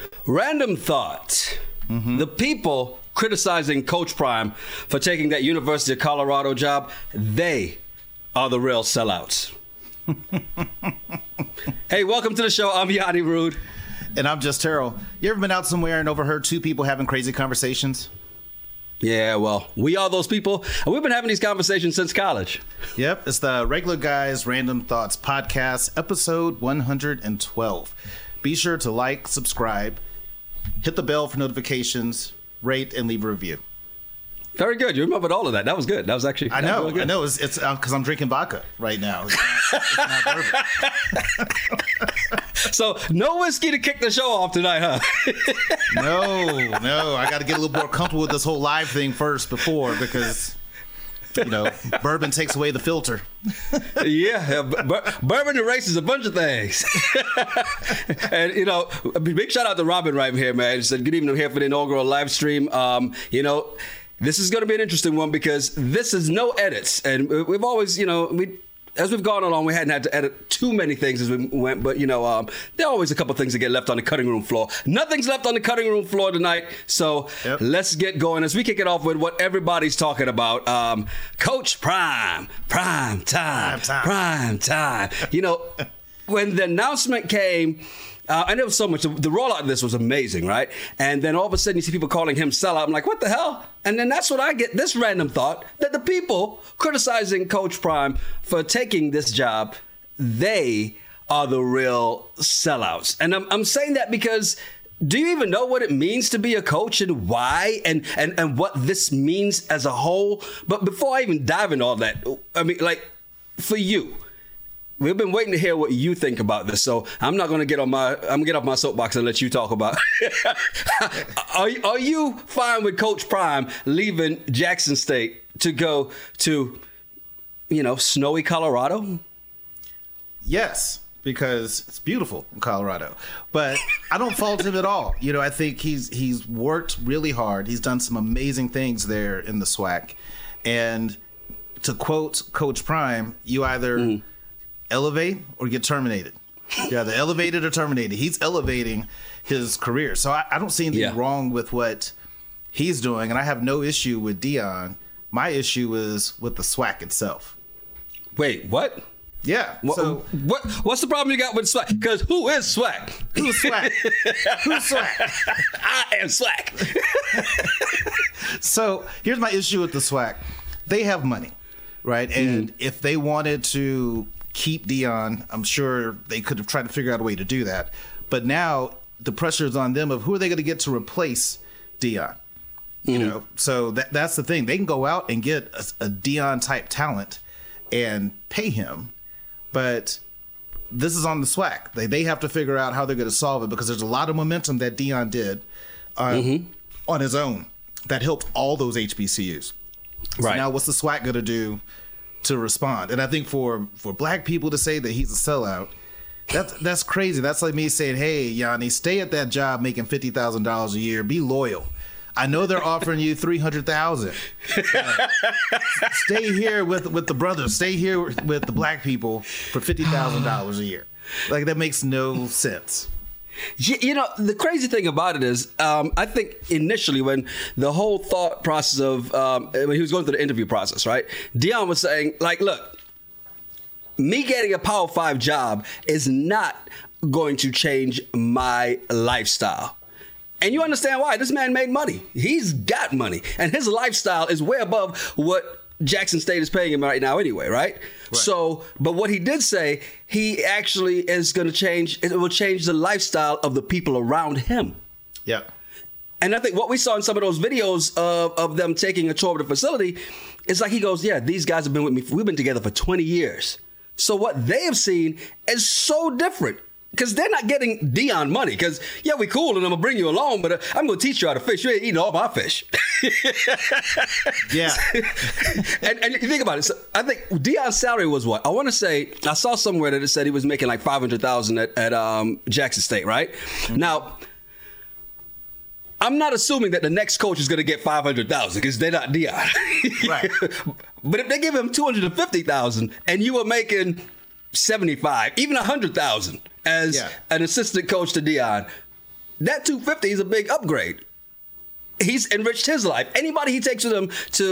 Random thought. The people criticizing Coach Prime for taking that University of Colorado job, they are the real sellouts. Hey, welcome to the show. I'm Yanni Rude. And I'm Just Terrell. You ever been out somewhere and overheard two people having crazy conversations? Yeah, well, we are those people, and we've been having these conversations since college. Yep, it's the Regular Guys Random Thoughts Podcast, episode 112. Be sure to like, subscribe, hit the bell for notifications, rate, and leave a review. Very good. You remembered all of that. That was good. That was actually. I know. Really I know. It's because I'm drinking vodka right now. It's not bourbon. So no whiskey to kick the show off tonight, huh? No. I got to get a little more comfortable with this whole live thing first because, bourbon takes away the filter. Yeah. Bourbon erases a bunch of things. And, big shout out to Robin right here, man. He said, good evening. I'm here for the inaugural live stream. This is going to be an interesting one because this is no edits. And we've always, as we've gone along, we hadn't had to edit too many things as we went. But, there are always a couple things that get left on the cutting room floor. Nothing's left on the cutting room floor tonight. So Let's get going as we kick it off with what everybody's talking about. Coach Prime time. When the announcement came, and there was so much. The rollout of this was amazing, right? And then all of a sudden you see people calling him sellout. I'm like, what the hell? And then that's what I get, this random thought that the people criticizing Coach Prime for taking this job, they are the real sellouts. And I'm saying that because do you even know what it means to be a coach and why and what this means as a whole? But before I even dive into all that, I mean, like, for you, we've been waiting to hear what you think about this, so I'm not going to get off my soapbox and let you talk about it. Are you fine with Coach Prime leaving Jackson State to go to, snowy Colorado? Yes, because it's beautiful in Colorado. But I don't fault him at all. I think he's worked really hard. He's done some amazing things there in the SWAC. And to quote Coach Prime, you either elevate or get terminated. You're either elevated or terminated. He's elevating his career. So I don't see anything wrong with what he's doing. And I have no issue with Deion. My issue is with the SWAC itself. Wait, what? Yeah. What's the problem you got with SWAC? Because who is SWAC? Who's SWAC? Who's SWAC? I am SWAC. So here's my issue with the SWAC. They have money, right? And if they wanted to keep Deion, I'm sure they could have tried to figure out a way to do that. But now the pressure is on them of who are they going to get to replace Deion? So that's the thing. They can go out and get a Deion type talent and pay him. But this is on the SWAC. They have to figure out how they're going to solve it because there's a lot of momentum that Deion did on his own that helped all those HBCUs. So now what's the SWAC going to do to respond? And I think for black people to say that he's a sellout, that's crazy. That's like me saying, hey, Yanni, stay at that job making $50,000 a year. Be loyal. I know they're offering you $300,000. Stay here with the brothers. Stay here with the black people for $50,000 a year. Like, that makes no sense. The crazy thing about it is, I think initially when the whole thought process of when he was going through the interview process, right? Deion was saying, like, look, me getting a Power 5 job is not going to change my lifestyle. And you understand why. This man made money. He's got money. And his lifestyle is way above what Jackson State is paying him right now anyway, right? So, but what he did say, he actually is going to change, it will change the lifestyle of the people around him. Yeah. And I think what we saw in some of those videos of them taking a tour of the facility, is like he goes, yeah, these guys have been with me. We've been together for 20 years. So what they have seen is so different. Because they're not getting Deion money. Because, yeah, we cool and I'm going to bring you along, but I'm going to teach you how to fish. You ain't eating all my fish. Yeah. and you think about it. So I think Deion's salary was what? I want to say, I saw somewhere that it said he was making like $500,000 at Jackson State, right? Mm-hmm. Now, I'm not assuming that the next coach is going to get $500,000 because they're not Deion. Right. But if they give him $250,000 and you were making $75,000, even $100,000 as an assistant coach to Deion, that 250 is a big upgrade. He's enriched his life. Anybody he takes with him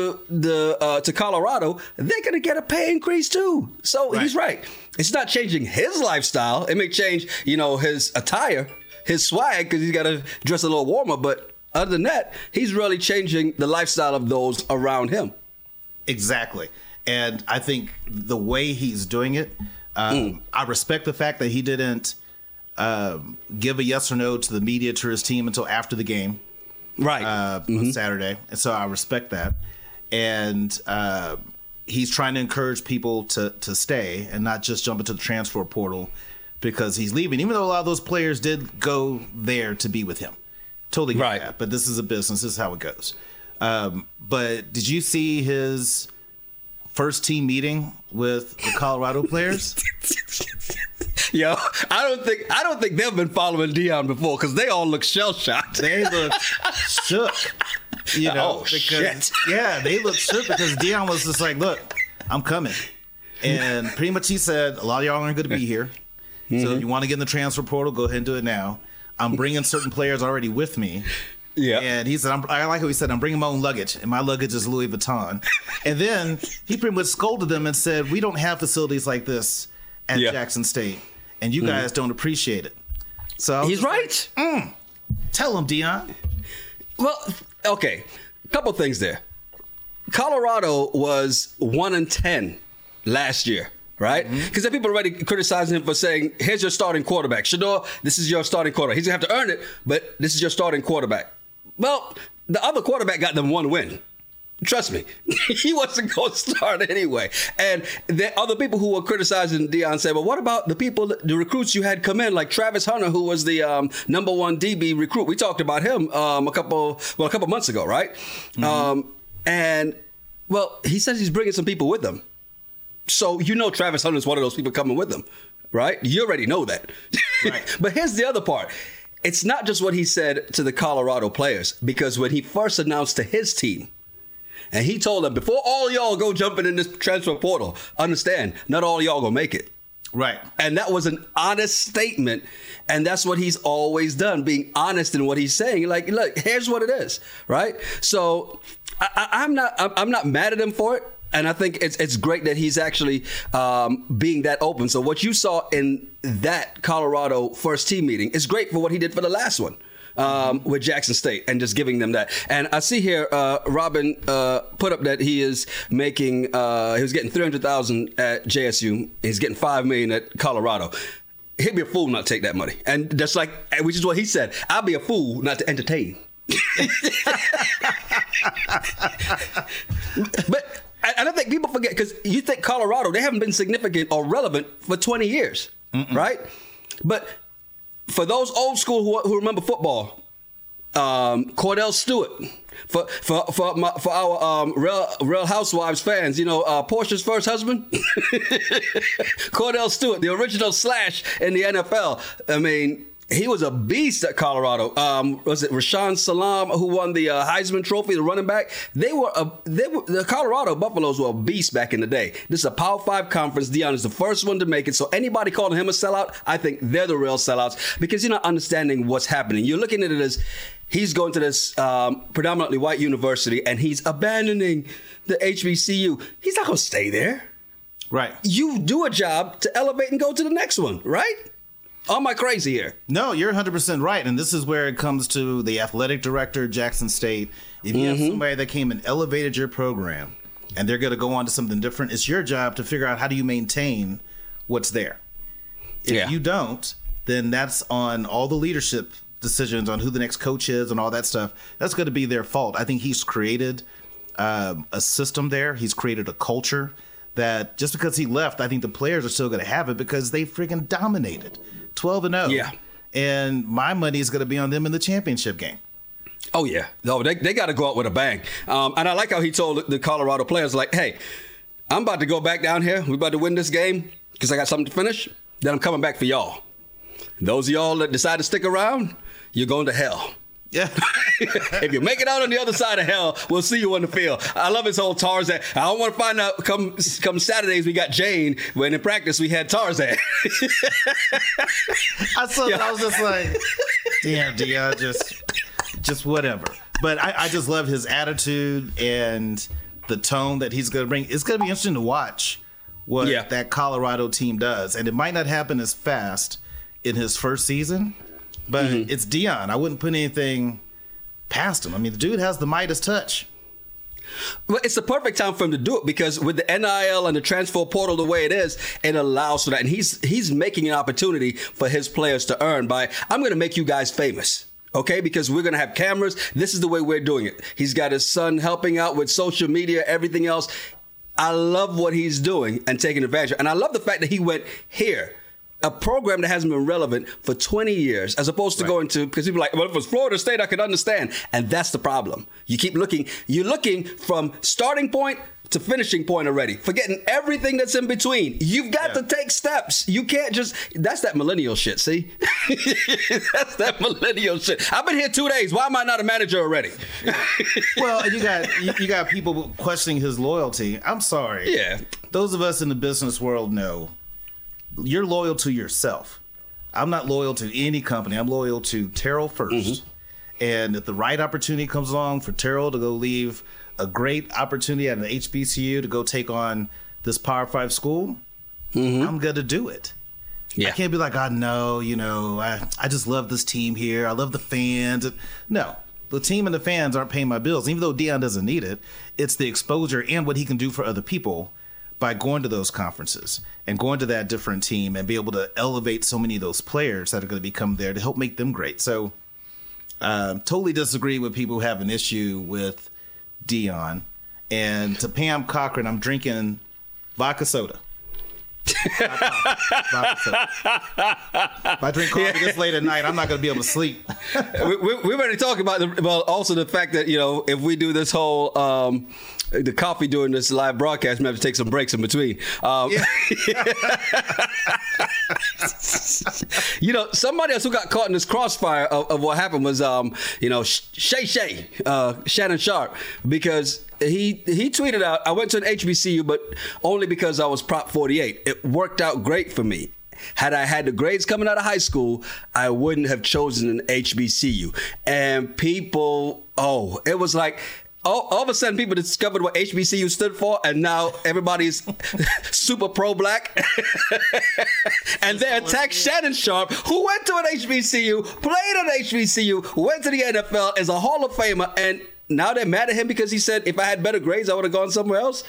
to Colorado, they're gonna get a pay increase too. So he's right. It's not changing his lifestyle. It may change, his attire, his swag, because he's got to dress a little warmer. But other than that, he's really changing the lifestyle of those around him. Exactly. And I think the way he's doing it, I respect the fact that he didn't give a yes or no to the media, to his team until after the game. Right. On Saturday. And so I respect that. And he's trying to encourage people to stay and not just jump into the transfer portal because he's leaving, even though a lot of those players did go there to be with him. Totally get that. But this is a business. This is how it goes. But did you see his first team meeting with the Colorado players? Yo, I don't think they've been following Deion before because they all look shell shocked. They look shook, shit. Yeah, they look shook because Deion was just like, "Look, I'm coming," and pretty much he said, "A lot of y'all aren't going to be here, so if you want to get in the transfer portal, go ahead and do it now. I'm bringing certain players already with me." Yeah, and he said, I like how he said, "I'm bringing my own luggage, and my luggage is Louis Vuitton." And then he pretty much scolded them and said, "We don't have facilities like this at Jackson State, and you guys don't appreciate it." So he's right. Tell him, Deion. Well, okay, a couple things there. Colorado was 1-10 last year, right? Because there are people already criticizing him for saying, "Here's your starting quarterback, Shedeur. This is your starting quarterback. He's gonna have to earn it, but this is your starting quarterback." Well, the other quarterback got them one win. Trust me, he wasn't going to start anyway. And the other people who were criticizing Deion said, "Well, what about the recruits you had come in, like Travis Hunter, who was the number one DB recruit? We talked about him a couple months ago, right?" And he says he's bringing some people with him. So Travis Hunter is one of those people coming with him, right? You already know that. Right. But here's the other part. It's not just what he said to the Colorado players, because when he first announced to his team, and he told them, before all y'all go jumping in this transfer portal, understand, not all y'all gonna make it. Right. And that was an honest statement. And that's what he's always done, being honest in what he's saying. Like, look, here's what it is, right? So I'm not mad at him for it. And I think it's great that he's actually being that open. So what you saw in that Colorado first team meeting is great for what he did for the last one. With Jackson State and just giving them that. And I see here, Robin put up that he is making, he was getting $300,000 at JSU. He's getting $5 million at Colorado. He'd be a fool not to take that money. And just like, which is what he said, I'll be a fool not to entertain. But I don't think people forget, because you think Colorado, they haven't been significant or relevant for 20 years, right? But for those old school who remember football, Cordell Stewart. For our Real Housewives fans, Portia's first husband, Cordell Stewart, the original Slash in the NFL. I mean, he was a beast at Colorado. Was it Rashaan Salam who won the Heisman Trophy, the running back? The Colorado Buffaloes were a beast back in the day. This is a Power 5 conference. Deion is the first one to make it. So anybody calling him a sellout, I think they're the real sellouts, because you're not understanding what's happening. You're looking at it as he's going to this predominantly white university and he's abandoning the HBCU. He's not going to stay there. Right. You do a job to elevate and go to the next one, right? Am I crazy here? No, you're 100% right. And this is where it comes to the athletic director, Jackson State. If you have somebody that came and elevated your program and they're going to go on to something different, it's your job to figure out how do you maintain what's there. If you don't, then that's on all the leadership decisions on who the next coach is and all that stuff. That's going to be their fault. I think he's created a system there. He's created a culture that just because he left, I think the players are still going to have it because they freaking dominated. 12-0. Yeah. And my money is going to be on them in the championship game. Oh, yeah. No, they got to go out with a bang. And I like how he told the Colorado players, like, hey, I'm about to go back down here. We're about to win this game because I got something to finish. Then I'm coming back for y'all. Those of y'all that decide to stick around, you're going to hell. Yeah. If you make it out on the other side of hell, we'll see you on the field. I love his whole Tarzan. I don't want to find out come Saturdays we got Jane, when in practice we had Tarzan. I saw that. I was just like, damn, Deion, just whatever. But I just love his attitude and the tone that he's going to bring. It's going to be interesting to watch what that Colorado team does. And it might not happen as fast in his first season, but it's Deion. I wouldn't put anything past him. I mean, the dude has the Midas touch. Well, it's the perfect time for him to do it because with the NIL and the transfer portal the way it is, it allows for that. And he's making an opportunity for his players to earn by, I'm going to make you guys famous. Okay, because we're going to have cameras. This is the way we're doing it. He's got his son helping out with social media, everything else. I love what he's doing and taking advantage of. And I love the fact that he went here, a program that hasn't been relevant for 20 years, as opposed to going to, because people are like, well, if it was Florida State, I could understand. And that's the problem. You keep looking, you're looking from starting point to finishing point already, forgetting everything that's in between. You've got to take steps. You can't just, that's that millennial shit, see? That's that millennial shit. I've been here 2 days. Why am I not a manager already? Well, you got people questioning his loyalty. I'm sorry. Yeah. Those of us in the business world know you're loyal to yourself. I'm not loyal to any company. I'm loyal to Terrell first. And if the right opportunity comes along for Terrell to go leave a great opportunity at an HBCU to go take on this Power 5 school, I'm going to do it. Yeah. I can't be like, I just love this team here. I love the fans. No, the team and the fans aren't paying my bills. Even though Deion doesn't need it, it's the exposure and what he can do for other people by going to those conferences and going to that different team and be able to elevate so many of those players that are going to become there to help make them great. So totally disagree with people who have an issue with Deion. And to Pam Cochran, I'm drinking vodka soda. Vodka soda. If I drink coffee this late at night, I'm not going to be able to sleep. We've already talked about also the fact that, if we do this whole the coffee during this live broadcast, we have to take some breaks in between. Somebody else who got caught in this crossfire of what happened was, Shannon Sharpe, because he tweeted out, I went to an HBCU, but only because I was Prop 48. It worked out great for me. Had I had the grades coming out of high school, I wouldn't have chosen an HBCU. And people, it was like, all of a sudden people discovered what HBCU stood for, and now everybody's super pro-black. And they attacked Shannon Sharpe, who went to an HBCU, played at HBCU, went to the NFL, is a Hall of Famer, and now they're mad at him because he said, if I had better grades, I would have gone somewhere else.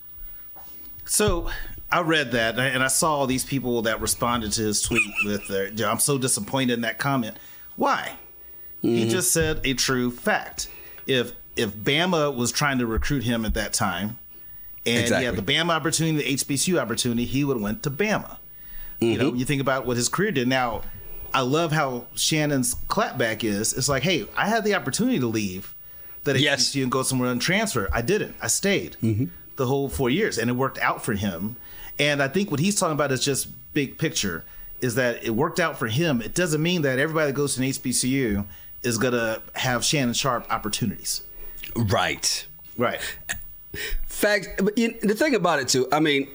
So I read that, and I saw these people that responded to his tweet with I'm so disappointed in that comment. Why? He just said a true fact. If Bama was trying to recruit him at that time, and he had the Bama opportunity, the HBCU opportunity, he would have went to Bama. You think about what his career did. Now, I love how Shannon's clapback is. It's like, hey, I had the opportunity to leave that HBCU and go somewhere and transfer. I didn't. I stayed the whole 4 years, and it worked out for him. And I think what he's talking about is just big picture, is that it worked out for him. It doesn't mean that everybody that goes to an HBCU is going to have Shannon Sharpe opportunities. Right. Fact. But the thing about it, too, I mean,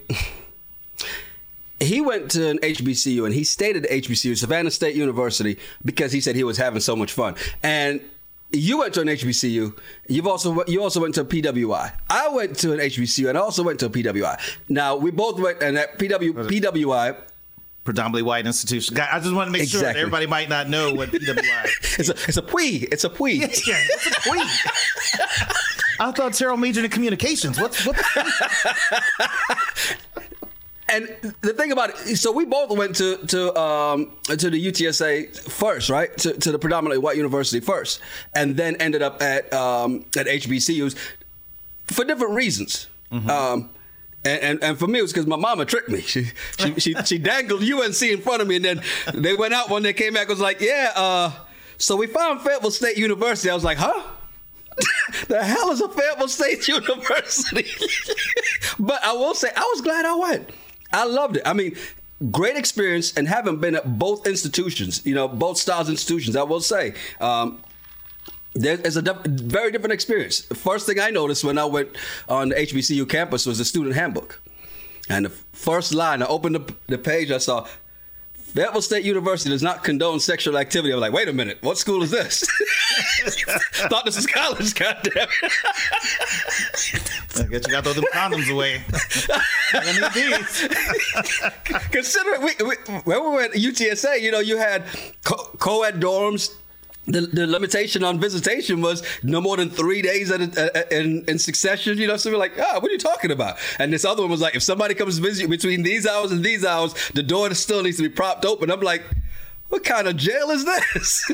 he went to an HBCU and he stayed at the HBCU, Savannah State University, because he said he was having so much fun. And you went to an HBCU. You also went to a PWI. I went to an HBCU and I also went to a PWI. Now, we both went, and that PWI, predominantly white institution. I just want to make sure that everybody might not know what PWI is. It's a PWI. It's a PWI. Yeah, it's a PWI. I thought Terrell majored in communications. What the And the thing about it, so we both went to the UTSA first, right? To the predominantly white university first, and then ended up at HBCUs for different reasons. And for me, it was because my mama tricked me. She dangled UNC in front of me, and then they went out when they came back. Was like, so we found Fayetteville State University. I was like, huh? The hell is a Fayetteville State University? But I will say, I was glad I went. I loved it. I mean, great experience, and having been at both institutions, both styles institutions, I will say, There's a very different experience. The first thing I noticed when I went on the HBCU campus was the student handbook. And the first line, I opened the page, I saw, Fayetteville State University does not condone sexual activity. I was like, wait a minute, what school is this? Thought this was college, goddamn. I guess you got to throw them condoms away. I need these. Consider when we were at UTSA, you had co-ed dorms. The limitation on visitation was no more than 3 days in succession. So we're like, what are you talking about? And this other one was like, if somebody comes to visit you between these hours and these hours, the door still needs to be propped open. I'm like, what kind of jail is this?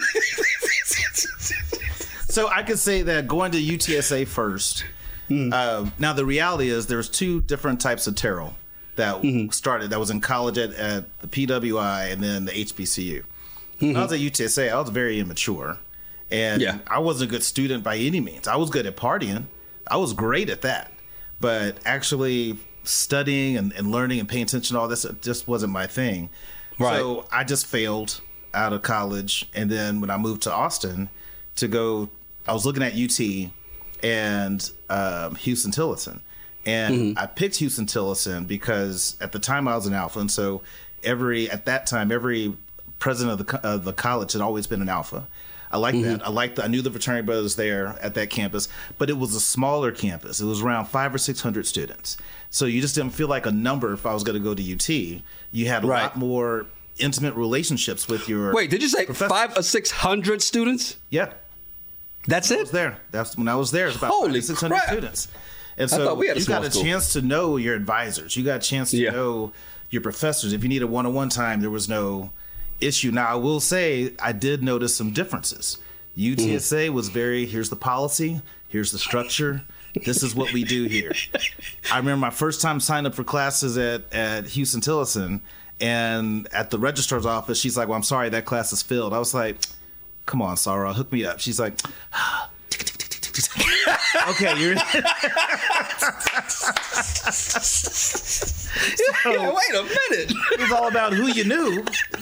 So I could say that going to UTSA first. Now the reality is there's two different types of Terrell that started. That was in college at the PWI and then the HBCU. When I was at UTSA, I was very immature. And I wasn't a good student by any means. I was good at partying. I was great at that. But actually studying and learning and paying attention to all this just wasn't my thing. Right. So I just failed out of college. And then when I moved to Austin to go, I was looking at UT and Huston-Tillotson. And I picked Huston-Tillotson because at the time I was an alpha. And so every president of the college had always been an alpha. I like that. I knew the fraternity brothers there at that campus, but it was a smaller campus. It was around 500 or 600 students. So you just didn't feel like a number if I was going to go to UT. You had a lot more intimate relationships with your Wait, did you say 500 or 600 students? Yeah. That's it? That's when I was there. It was about 500 or 600 students. And so you got a chance to know your advisors. You got a chance to know your professors. If you need a one-on-one time, there was no issue. Now, I will say I did notice some differences. UTSA was here's the policy, here's the structure, this is what we do here. I remember my first time signing up for classes at Huston-Tillotson, and at the registrar's office, she's like, well, I'm sorry, that class is filled. I was like, come on, Sarah, hook me up. She's like, okay, you're wait a minute. It was all about who you knew.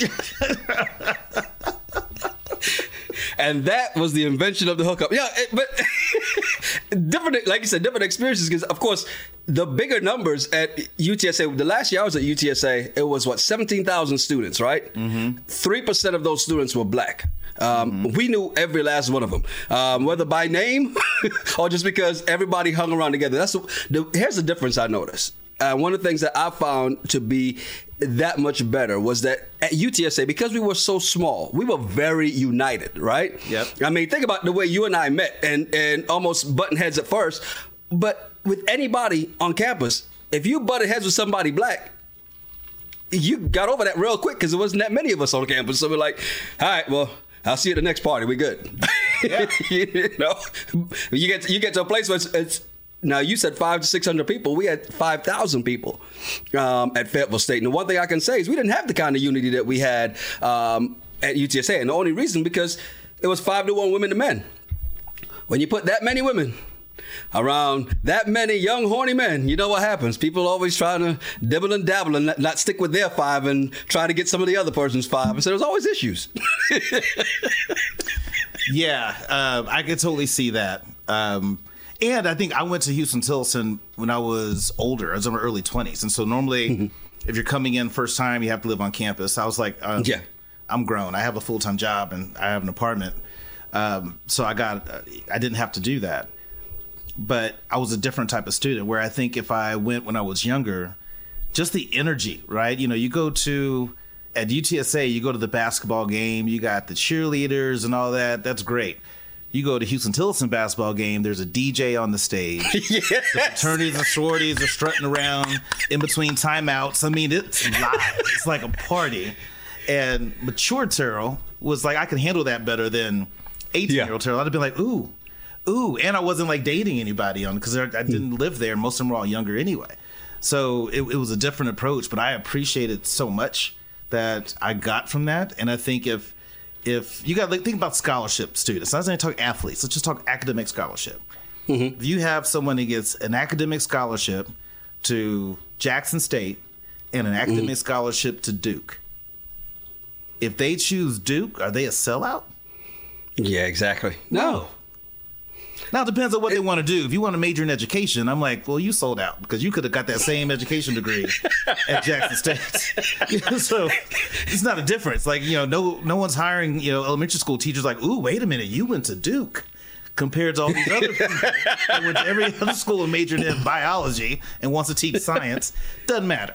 And that was the invention of the hookup. Yeah, but different, like you said, different experiences. Because of course, the bigger numbers at UTSA. The last year I was at UTSA, it was 17,000 students, right? 3% of those students were black. We knew every last one of them, whether by name or just because everybody hung around together. Here's the difference I noticed. One of the things that I found to be that much better was that at UTSA, because we were so small, we were very united, right? Yep. I mean, think about the way you and I met and almost button heads at first. But with anybody on campus, if you butted heads with somebody black, you got over that real quick because there wasn't that many of us on campus. So we're like, all right, well, I'll see you at the next party. We good. Yeah. You get to a place where it's now you said 500 to 600 people. We had 5,000 people at Fayetteville State. And the one thing I can say is we didn't have the kind of unity that we had at UTSA. And the only reason because it was 5-1 women to men. When you put that many women around that many young, horny men, you know what happens. People always try to dibble and dabble and not stick with their 5 and try to get some of the other person's 5. And so there's always issues. Yeah, I could totally see that. And I think I went to Huston-Tillotson when I was older. I was in my early 20s. And so normally, if you're coming in first time, you have to live on campus. I was like, I'm grown. I have a full-time job and I have an apartment. So I didn't have to do that. But I was a different type of student where I think if I went when I was younger, just the energy, right? You know, at UTSA, you go to the basketball game, you got the cheerleaders and all that. That's great. You go to Huston-Tillotson basketball game, there's a DJ on the stage. Yes. The fraternities and sororities are strutting around in between timeouts. I mean, it's live. It's like a party. And mature Terrell was like, I can handle that better than 18-year-old Terrell. I'd have been like, ooh. And I wasn't like dating anybody because I didn't live there. Most of them were all younger anyway. So it was a different approach, but I appreciated so much that I got from that. And I think if you got to think about scholarship students, I was going to talk athletes. Let's just talk academic scholarship. If you have someone who gets an academic scholarship to Jackson State and an academic scholarship to Duke, if they choose Duke, are they a sellout? Yeah, exactly. No. Now it depends on what they want to do. If you want to major in education, I'm like, well, you sold out because you could have got that same education degree at Jackson State. So it's not a difference. Like, no one's hiring, elementary school teachers like, ooh, wait a minute, you went to Duke. Compared to all these other people that went to every other school and majored in biology and wants to teach science. Doesn't matter.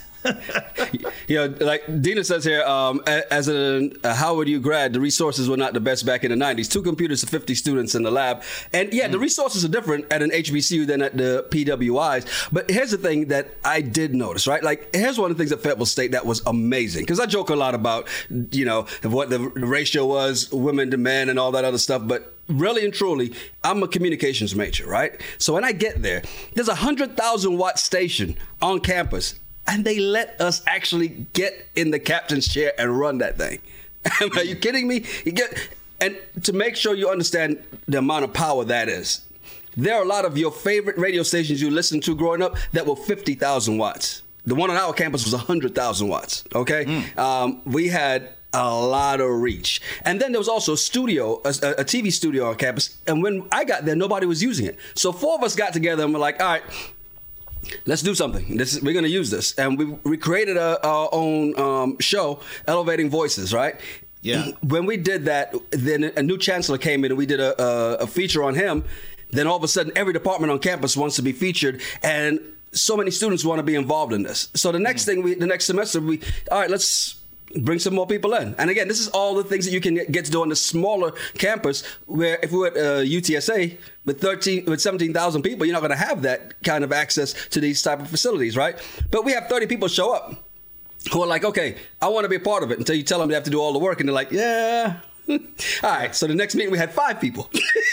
Like Dina says here, as a Howard U grad, the resources were not the best back in the 90s. 2 computers to 50 students in the lab. And the resources are different at an HBCU than at the PWIs. But here's the thing that I did notice, right? Like, here's one of the things at Fayetteville State that was amazing. Because I joke a lot about, what the ratio was, women to men and all that other stuff. But really and truly, I'm a communications major, right? So when I get there, there's a 100,000 watt station on campus. And they let us actually get in the captain's chair and run that thing. Are you kidding me? And to make sure you understand the amount of power that is, there are a lot of your favorite radio stations you listened to growing up that were 50,000 watts. The one on our campus was 100,000 watts, okay? We had a lot of reach. And then there was also a studio, a TV studio on campus. And when I got there, nobody was using it. So 4 of us got together and we're like, all right, let's do something. We're going to use this. And we created our own show, Elevating Voices, right? Yeah. When we did that, then a new chancellor came in and we did a feature on him. Then all of a sudden, every department on campus wants to be featured. And so many students want to be involved in this. So the next the next semester, all right, let's bring some more people in. And again, this is all the things that you can get to do on the smaller campus, where if we were at UTSA with 17,000 people, you're not going to have that kind of access to these type of facilities, right? But we have 30 people show up who are like, okay, I want to be a part of it, until you tell them they have to do all the work. And they're like, yeah. All right. So the next meeting, we had 5 people.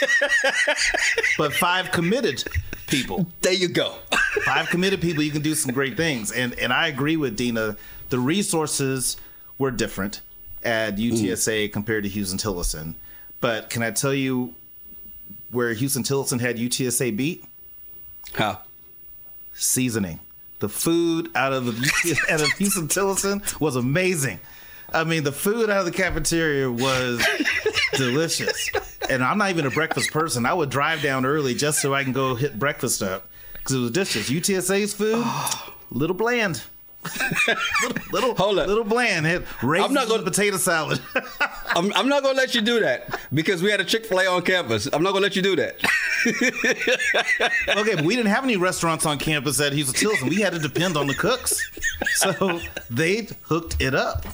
But 5 committed people. There you go. 5 committed people, you can do some great things. And I agree with Dina. The resources were different at UTSA compared to Houston-Tillotson. But can I tell you where Houston-Tillotson had UTSA beat? How? Seasoning. The food out of Houston-Tillotson was amazing. I mean, the food out of the cafeteria was delicious. And I'm not even a breakfast person. I would drive down early just so I can go hit breakfast up because it was delicious. UTSA's food, little bland. little bland. Had raisins and potato salad. I'm not gonna let you do that because we had a Chick-fil-A on campus. I'm not gonna let you do that. Okay, but we didn't have any restaurants on campus at Houston-Tillotson. We had to depend on the cooks, so they hooked it up.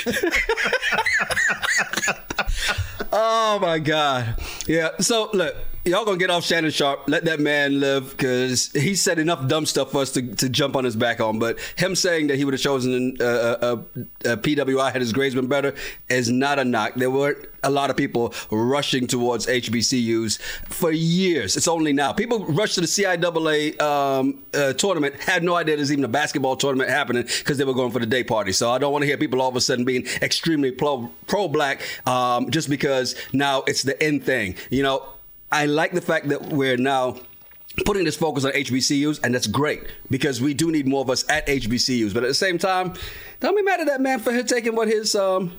Oh my God! Yeah. So look. Y'all gonna get off Shannon Sharp. Let that man live, because he said enough dumb stuff for us to jump on his back on. But him saying that he would have chosen a PWI had his grades been better is not a knock. There were a lot of people rushing towards HBCUs for years. It's only now. People rushed to the CIAA tournament, had no idea there's even a basketball tournament happening because they were going for the day party. So I don't want to hear people all of a sudden being extremely pro-black just because now it's the in thing. I like the fact that we're now putting this focus on HBCUs, and that's great because we do need more of us at HBCUs. But at the same time, don't be mad at that man for taking what his,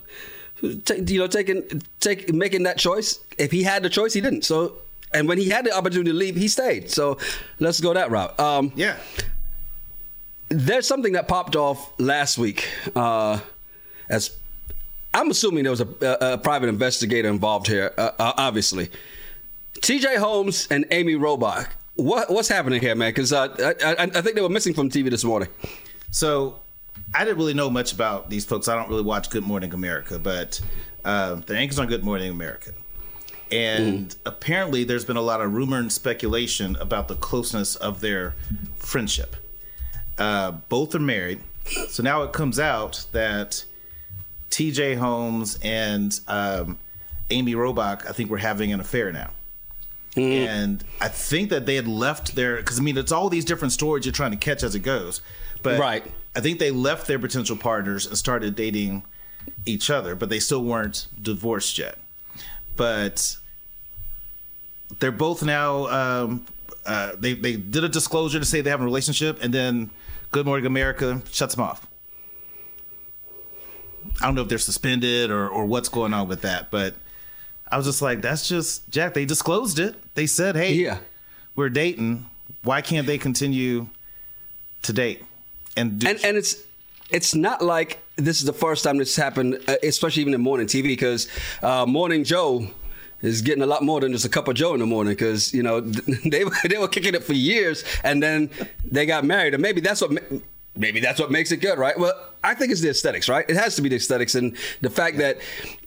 making that choice. If he had the choice, he didn't. So, and when he had the opportunity to leave, he stayed. So let's go that route. Yeah. There's something that popped off last week. As I'm assuming there was a private investigator involved here, obviously. TJ Holmes and Amy Robach. What's happening here, man? Because I think they were missing from TV this morning. So I didn't really know much about these folks. I don't really watch Good Morning America, but the anchors on Good Morning America. And apparently there's been a lot of rumor and speculation about the closeness of their friendship. Both are married. So now it comes out that TJ Holmes and Amy Robach, I think, were having an affair now. And I think that they had left their, because I mean, it's all these different stories you're trying to catch as it goes. But right. I think they left their potential partners and started dating each other, but they still weren't divorced yet. But they're both now, they did a disclosure to say they have a relationship, and then Good Morning America shuts them off. I don't know if they're suspended or what's going on with that, but I was just like, that's just Jack. They disclosed it. They said, hey, Yeah. we're dating. Why can't they continue to date? And it's not like this is the first time this happened, especially even in morning TV, because Morning Joe is getting a lot more than just a cup of Joe in the morning, because they were kicking it for years, and then they got married, and maybe that's what makes it good, right? Well, I think it's the aesthetics, right? It has to be the aesthetics and the fact that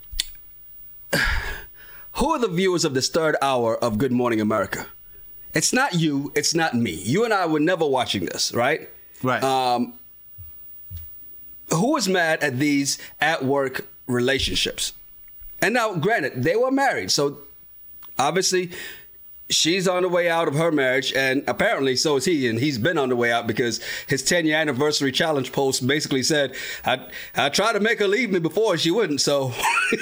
who are the viewers of this third hour of Good Morning America? It's not you. It's not me. You and I were never watching this, right? Right. Who is mad at these at-work relationships? And now, granted, they were married, so obviously she's on the way out of her marriage, and apparently so is he, and he's been on the way out because his 10-year anniversary challenge post basically said, I tried to make her leave me before, she wouldn't, so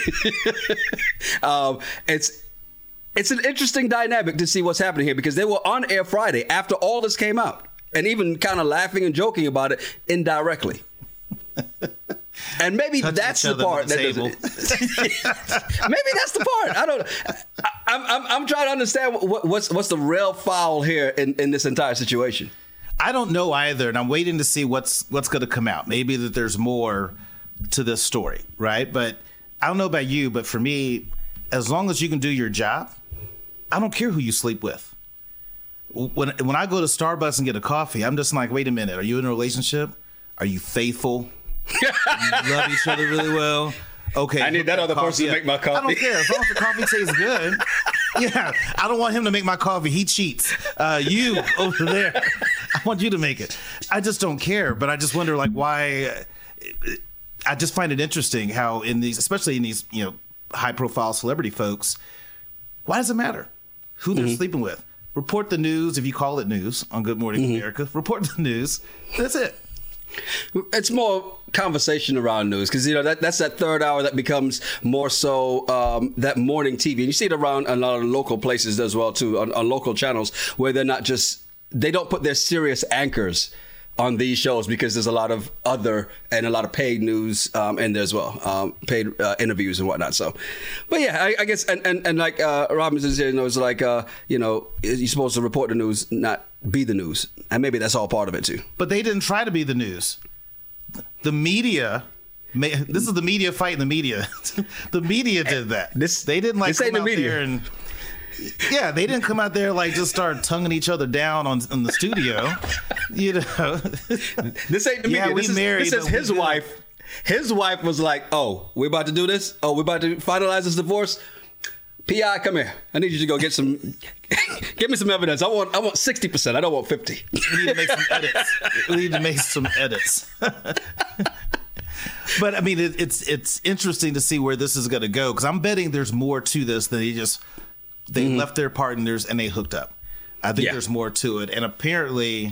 it's an interesting dynamic to see what's happening here, because they were on air Friday after all this came out, and even kind of laughing and joking about it indirectly. And maybe that's the part that doesn't. Maybe that's the part. I don't. I'm trying to understand what's the real foul here in this entire situation. I don't know either, and I'm waiting to see what's going to come out. Maybe that there's more to this story, right? But I don't know about you, but for me, as long as you can do your job, I don't care who you sleep with. When I go to Starbucks and get a coffee, I'm just like, wait a minute, are you in a relationship? Are you faithful? You love each other really well. Okay, I need that other person to make my coffee. I don't care as long as the coffee tastes good. Yeah, I don't want him to make my coffee. He cheats. You over there, I want you to make it. I just don't care. But I just wonder, like, why. I just find it interesting how especially in these, high-profile celebrity folks, why does it matter who they're sleeping with? Report the news if you call it news on Good Morning America. Report the news. That's it. It's more conversation around news, because that's that third hour that becomes more so that morning TV, and you see it around a lot of local places as well too, on local channels, where they don't put their serious anchors on these shows, because there's a lot of other and a lot of paid news in there as well, paid interviews and whatnot. So, but yeah, I guess and like Robinson said, it's like you're supposed to report the news, not be the news, and maybe that's all part of it too. But they didn't try to be the news. The media. This is the media fighting the media. The media did that. They didn't like come out there and. Yeah, they didn't come out there like just start tonguing each other down in the studio. This ain't the media. This is his wife. His wife was like, "Oh, we're about to do this. Oh, we're about to finalize this divorce. P.I., come here. I need you to go get give me some evidence. I want 60%. I don't want 50. We need to make some edits. But I mean, it's interesting to see where this is going to go, because I'm betting there's more to this than they left their partners and they hooked up. I think there's more to it, and apparently,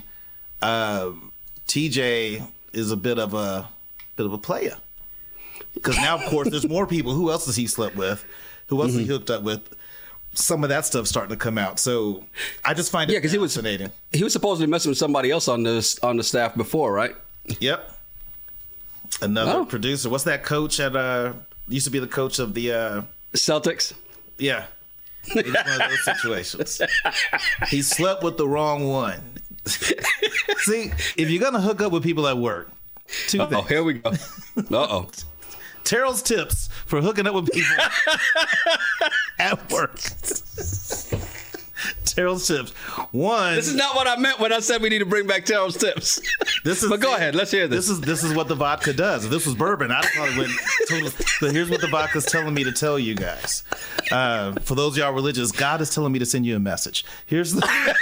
TJ is a bit of a player, because now, of course, there's more people. Who else has he slept with? Who else has he hooked up with? Some of that stuff starting to come out. So I just find it fascinating. He was supposedly messing with somebody else on the staff before, right? Yep. Another producer. What's that coach at? Used to be the coach of the Celtics. Yeah. It's one of those situations. He slept with the wrong one. See, if you're gonna hook up with people at work, two things. Oh, here we go. Uh-oh. Terrell's tips for hooking up with people at work. Terrell's tips. One. This is not what I meant when I said we need to bring back Terrell's tips. But go ahead. Let's hear this. This is what the vodka does. If this was bourbon, I'd probably went total. But here's what the vodka's telling me to tell you guys. For those of y'all religious, God is telling me to send you a message. Here's the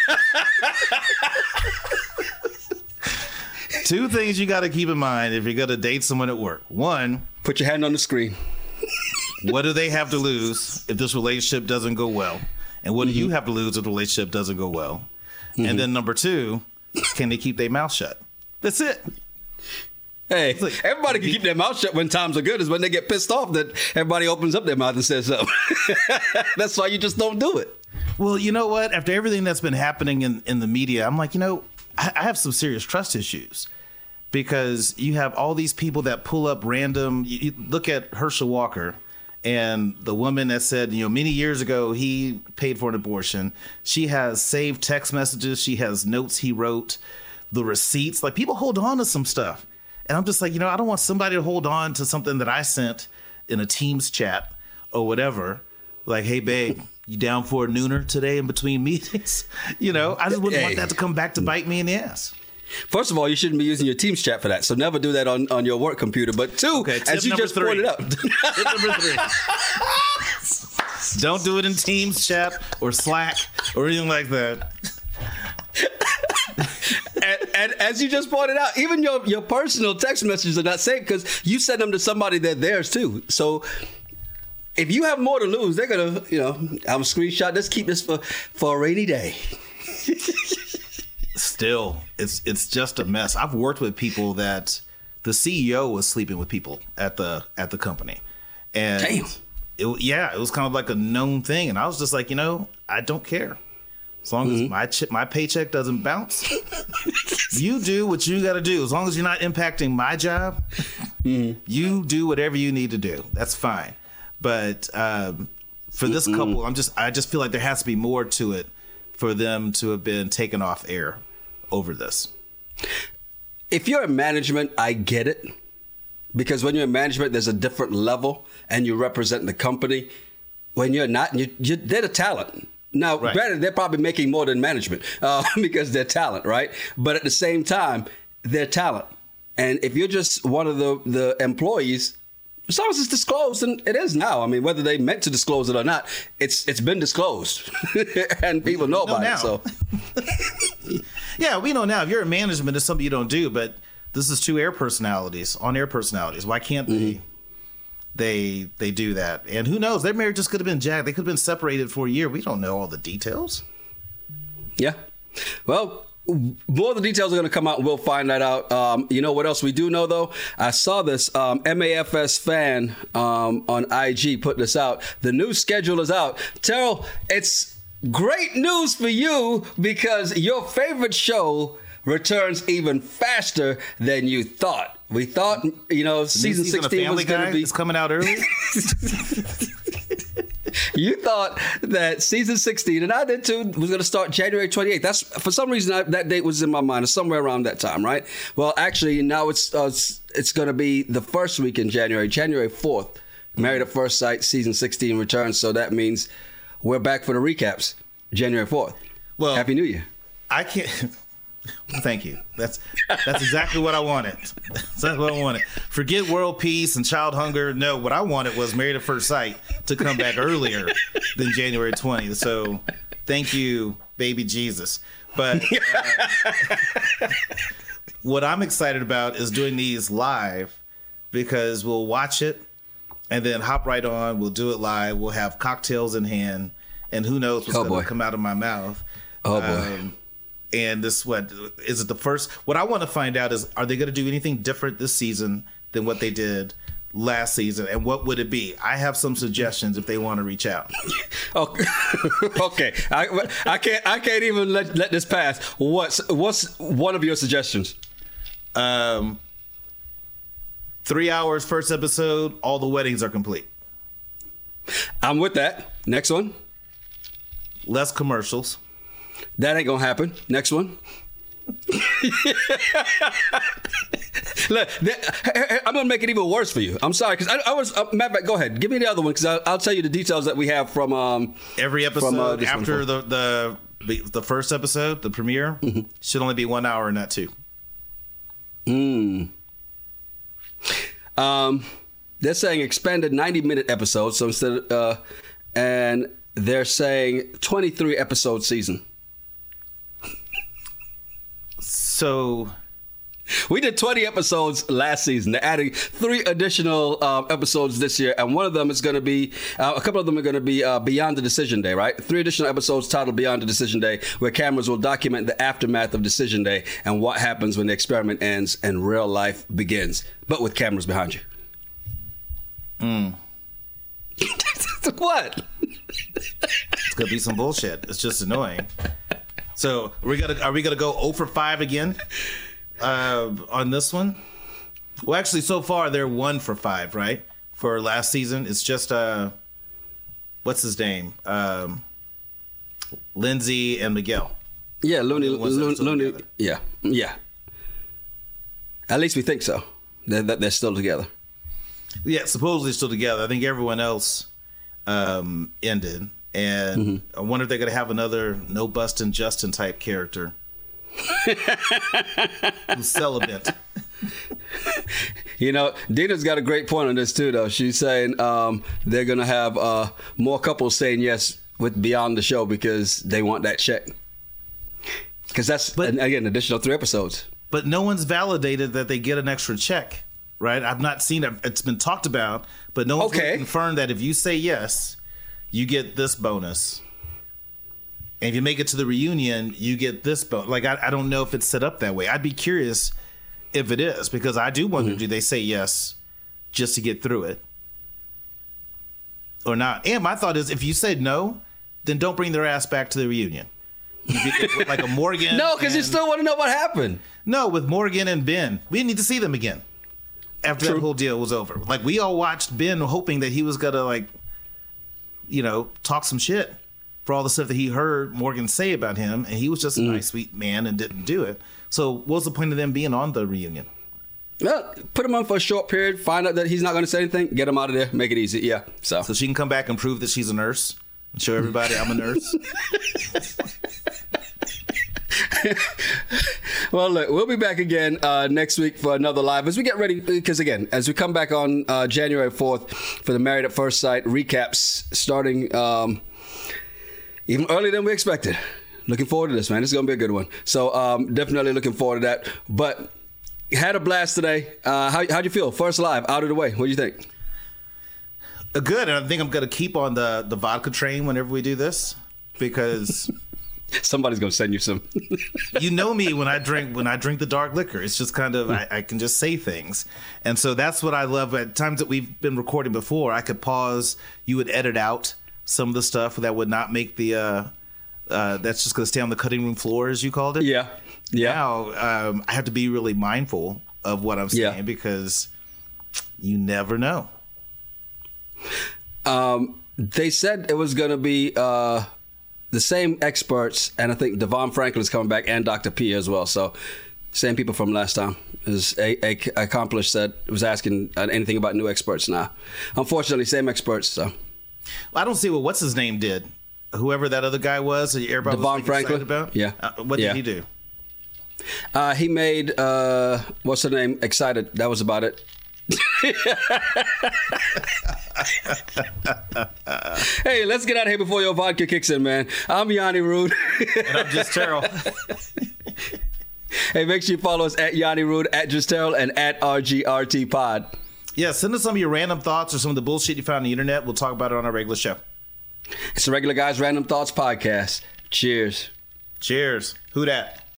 two things you got to keep in mind if you're going to date someone at work. One, put your hand on the screen. What do they have to lose if this relationship doesn't go well? And what do you have to lose if the relationship doesn't go well? And then number two, can they keep their mouth shut? That's it. Hey, everybody can keep their mouth shut when times are good. Is when they get pissed off that everybody opens up their mouth and says something. That's why you just don't do it. Well, you know what? After everything that's been happening in the media, I'm like, I have some serious trust issues, because you have all these people that pull up random. You look at Herschel Walker And the woman that said, many years ago he paid for an abortion, she has saved text messages. She has notes he wrote, the receipts. Like, people hold on to some stuff. And I'm just like, I don't want somebody to hold on to something that I sent in a Teams chat or whatever. Like, hey, babe, you down for a nooner today in between meetings? I just wouldn't want that to come back to bite me in the ass. First of all, you shouldn't be using your Teams chat for that. So never do that on your work computer. But two, as you just pointed out. Tip number 3. Don't do it in Teams chat or Slack or anything like that. And as you just pointed out, even your personal text messages are not safe because you send them to somebody that theirs too. So if you have more to lose, they're going to, I'm a screenshot. Let's keep this for a rainy day. Still, it's just a mess. I've worked with people that the CEO was sleeping with people at the company, and damn. It was kind of like a known thing. And I was just like, I don't care as long as my paycheck doesn't bounce. You do what you got to do. As long as you're not impacting my job, you do whatever you need to do. That's fine. But for this couple, I just feel like there has to be more to it for them to have been taken off air over this. If you're in management, I get it. Because when you're in management, there's a different level and you represent the company. When you're not, they're the talent. Now, granted, they're probably making more than management because they're talent, right? But at the same time, they're talent. And if you're just one of the employees, as long as it's disclosed, and it is now. I mean, whether they meant to disclose it or not, it's been disclosed, and people know about it. So, yeah, we know now. If you're in management, it's something you don't do. But this is two on-air personalities. Why can't they do that? And who knows? Their marriage just could have been jacked. They could have been separated for a year. We don't know all the details. Yeah. Well, more of the details are going to come out, and we'll find that out. You know what else we do know, though? I saw this MAFS fan on IG put this out. The new schedule is out. Terrell, it's great news for you because your favorite show returns even faster than you thought. We thought, season 16 was going to be... It's coming out early? You thought that season 16, and I did too, was going to start January 28th. That's for some reason that date was in my mind, or somewhere around that time, right? Well, actually, now it's going to be the first week in January 4th. Married at First Sight season 16 returns, so that means we're back for the recaps January 4th. Well, Happy New Year. I can't. Thank you. That's exactly what I wanted. That's what I wanted. Forget world peace and child hunger. No, what I wanted was Married at First Sight to come back earlier than January 20th. So thank you, baby Jesus. But what I'm excited about is doing these live because we'll watch it and then hop right on. We'll do it live. We'll have cocktails in hand. And who knows what's going to come out of my mouth. Oh, boy. And this, is it the first? What I want to find out is, are they going to do anything different this season than what they did last season? And what would it be? I have some suggestions if they want to reach out. Okay. I can't even let this pass. What's one of your suggestions? 3 hours, first episode, all the weddings are complete. I'm with that. Next one. Less commercials. That ain't gonna happen. Next one. Look, I'm gonna make it even worse for you. I'm sorry, because I was. Matter of fact, go ahead. Give me the other one, because I'll tell you the details that we have from every episode after the first episode, the premiere should only be 1 hour, not 2. They're saying expanded 90-minute episodes, so instead of, and they're saying 23 episode season. So we did 20 episodes last season. They're adding 3 additional episodes this year, and one of them is going to be a couple of them are going to be Beyond the Decision Day, right? 3 additional episodes titled Beyond the Decision Day, where cameras will document the aftermath of Decision Day and what happens when the experiment ends and real life begins, but with cameras behind you. What? It's gonna be some bullshit. It's just annoying. So are we gonna go 0 for 5 again on this one? Well, actually, so far they're 1 for 5, right? for last season. It's just what's his name? Lindsay and Miguel. Yeah, Looney. Looney. Yeah. At least we think so. That they're still together. Yeah, supposedly still together. I think everyone else ended. And I wonder if they're going to have another No Bustin' Justin type character. Who's celibate. You know, Dina's got a great point on this too, though. She's saying they're going to have more couples saying yes with Beyond the Show because they want that check. Because that's, again, additional 3 episodes. But no one's validated that they get an extra check, right? I've not seen it. It's been talked about, but no one's really confirmed that if you say yes, you get this bonus. And if you make it to the reunion, you get this bonus. Like, I don't know if it's set up that way. I'd be curious if it is, because I do wonder, do they say yes just to get through it or not? And my thought is, if you said no, then don't bring their ass back to the reunion. Like a Morgan. No, because you still want to know what happened. No, with Morgan and Ben, we didn't need to see them again after that whole deal was over. Like, we all watched Ben hoping that he was going to, like, you know, talk some shit for all the stuff that he heard Morgan say about him. And he was just a nice, sweet man and didn't do it. So what was the point of them being on the reunion? Well, put him on for a short period, find out that he's not going to say anything, get him out of there, make it easy. Yeah. So she can come back and prove that she's a nurse and show everybody I'm a nurse. Well, look, we'll be back again next week for another live as we get ready, because again, as we come back on January 4th for the Married at First Sight recaps, starting even earlier than we expected. Looking forward to this, man. This is going to be a good one. So definitely looking forward to that. But had a blast today. How'd you feel? First live, out of the way. What do you think? Good. And I think I'm going to keep on the vodka train whenever we do this, because somebody's going to send you some. You know me when I drink the dark liquor. It's just kind of, I can just say things. And so that's what I love. At times that we've been recording before, I could pause. You would edit out some of the stuff that would not make the, that's just going to stay on the cutting room floor, as you called it. Yeah. Now, I have to be really mindful of what I'm saying because you never know. They said it was going to be the same experts, and I think Devon Franklin is coming back, and Dr. P as well. So same people from last time. As a accomplished said, was asking anything about new experts now. Unfortunately, same experts. So well, I don't see what's his name did. Whoever that other guy was, everybody Devon was Franklin. About. Yeah. What did he do? He made what's her name? Excited. That was about it. Hey, let's get out of here before your vodka kicks in, man. I'm Yanni Rude. And I'm Just Terrell. Hey, make sure you follow us at Yanni Rude, at Just Terrell, and at RGRT Pod. Yeah, send us some of your random thoughts or some of the bullshit you found on the internet. We'll talk about it on our regular show. It's the Regular Guys Random Thoughts Podcast. Cheers. Cheers. Who dat?